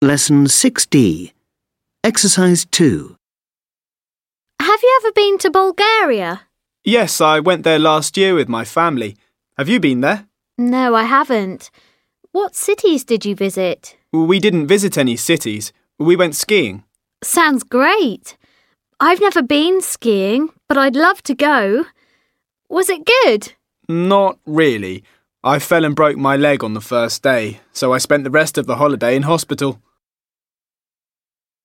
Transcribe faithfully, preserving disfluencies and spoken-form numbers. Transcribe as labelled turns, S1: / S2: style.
S1: Lesson six D. Exercise two.
S2: Have you ever been to Bulgaria?
S3: Yes, I went there last year with my family. Have you been there?
S2: No, I haven't. What cities did you visit?
S3: We didn't visit any cities. We went skiing.
S2: Sounds great. I've never been skiing, but I'd love to go. Was it good?
S3: Not really. I fell and broke my leg on the first day, so I spent the rest of the holiday in hospital.